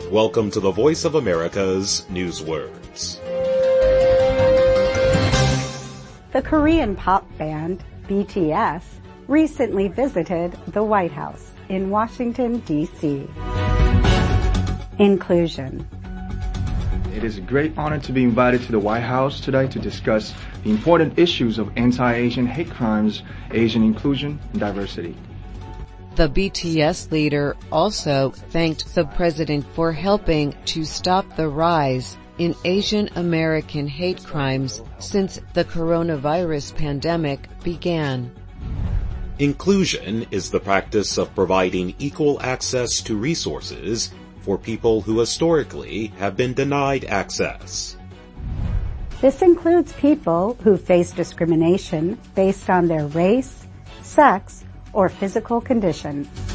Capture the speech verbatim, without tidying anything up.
Welcome to the Voice of America's Newswords. The Korean pop band B T S recently visited the White House in Washington, D C Inclusion. It is a great honor to be invited to the White House today to discuss the important issues of anti-Asian hate crimes, Asian inclusion, and diversity. The B T S leader also thanked the president for helping to stop the rise in Asian American hate crimes since the coronavirus pandemic began. Inclusion is the practice of providing equal access to resources for people who historically have been denied access. This includes people who face discrimination based on their race, sex, or physical condition.